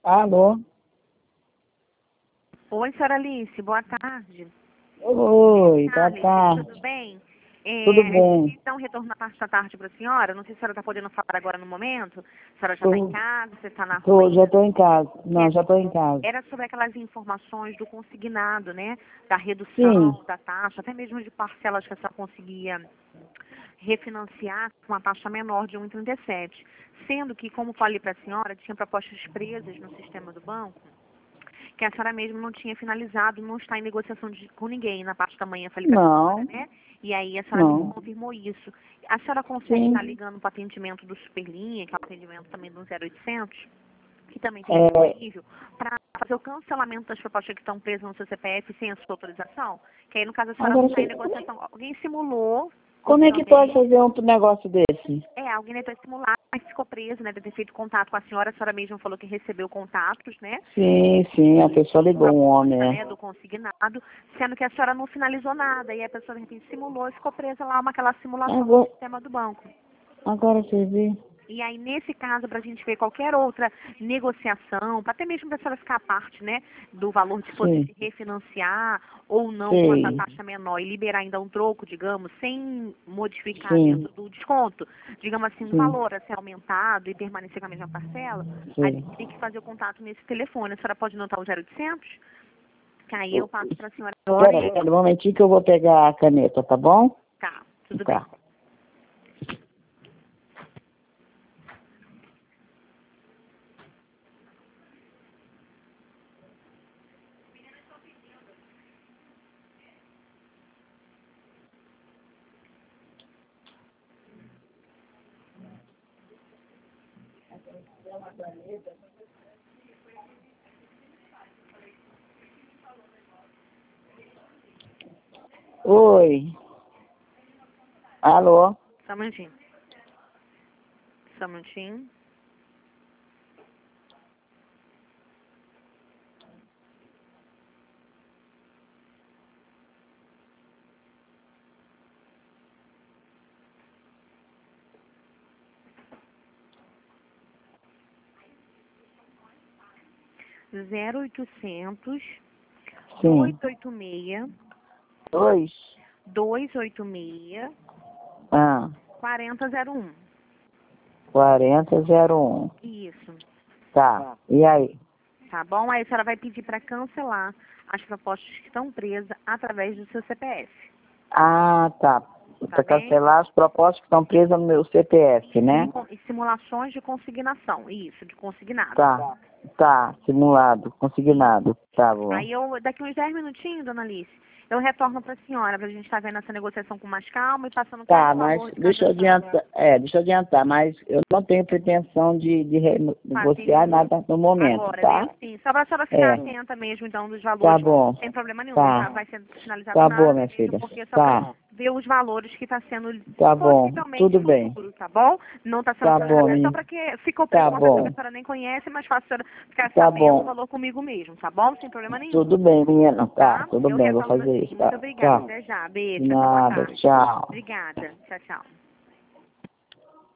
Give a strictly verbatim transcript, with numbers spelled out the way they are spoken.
Alô? Oi, senhora Alice, boa tarde. Oi, boa Alice, tarde. tudo bem? É, Tudo bem. queria dar um retorno na parte da tarde para a senhora. Não sei se a senhora está podendo falar agora no momento. A senhora já está em Tô, casa, você está na rua tô, já ainda? estou em casa. Não, É, já estou em casa. era sobre aquelas informações do consignado, né? Da Sim. redução da taxa, até mesmo de parcelas que a senhora conseguia refinanciar com uma taxa menor de um vírgula trinta e sete. Sendo que, como falei para a senhora, tinha propostas presas no sistema do banco, que a senhora mesmo não tinha finalizado, não está em negociação de, com ninguém. Na parte da manhã eu falei para a senhora, Não, né? E aí a senhora me não. confirmou isso. A senhora consegue estar Sim. ligando para o atendimento do Superlinha, que é o atendimento também do zero oitocentos, que também tem É, disponível, para fazer o cancelamento das propostas que estão presas no seu C P F sem a sua autorização? Que aí, no caso, a senhora não agora, está em você- como é, negociação. Alguém simulou o como é seu que pode nome. fazer um negócio desse? É, alguém tentou simular, mas ficou preso, né? Deve ter feito contato com a senhora. A senhora mesma falou que recebeu contatos, né? Sim, sim, a pessoa ligou, um homem, Proposta, né? né, do consignado, sendo que a senhora não finalizou nada. E a pessoa, de repente, simulou e ficou presa lá, uma, aquela simulação no Agora, sistema do banco. agora você vê. E aí, nesse caso, para a gente ver qualquer outra negociação, para até mesmo para a senhora ficar a parte, né, do valor de poder Sim, se refinanciar ou não com essa sim, taxa menor e liberar ainda um troco, digamos, sem modificar sim, dentro do desconto, digamos assim, um sim, valor a ser aumentado e permanecer com a mesma parcela, a sim. gente tem que fazer o contato nesse telefone. A senhora pode anotar o zero oitocentos? Que aí eu Eu- passo para a senhora agora Pera, e... pera um momentinho que eu vou pegar a caneta, tá bom? Tá, tudo bem. Tá. Oi. Alô? Só um minutinho. Só um minutinho. zero oitocentos, Sim. dois oito seis, Dois? dois oito seis, Ah, quatro zero zero um. quarenta zero um. Isso. Tá. E aí? Tá bom? Aí a senhora vai pedir para cancelar as propostas que estão presas através do seu C P F. Ah, tá. Tá Para bem? cancelar as propostas que estão presas no meu C P F, E, né? com- e simulações de consignação. Isso, de consignado. Tá. Tá. Simulado. Consignado. Tá bom. Aí eu, daqui uns dez minutinhos, dona Alice, eu retorno para a senhora, para a gente estar vendo essa negociação com mais calma e passando Tá, cada mas valor de deixa cada eu ação. adiantar. É, deixa eu adiantar, mas eu não tenho pretensão de, de Fazer renegociar nenhum nada no momento, agora, né? tá? Sim, só para a senhora ficar É. atenta mesmo, então, dos Tá valores, bom. sem problema nenhum, não tá, Tá. vai ser finalizado Tá bom, nada, minha mesmo filha. porque é só para Tá. ver os valores que está sendo Tá bom. possivelmente Tudo bem. futuro, tá bom? Não está sendo Tá bom, finalizado, é só menino. para que ficou preso Tá uma pessoa que a bom. senhora nem conhece, mas fácil a senhora ficar Tá sabendo o bom. valor comigo mesmo, tá bom? Sem problema nenhum, Tudo bem, menina. Tá, tá? tudo Eu bem, vou retorno fazer assim. isso, Muito tá? obrigada, Tchau. até já. De Beijo, até boa nada, tarde. tchau. Obrigada. Tchau, tchau.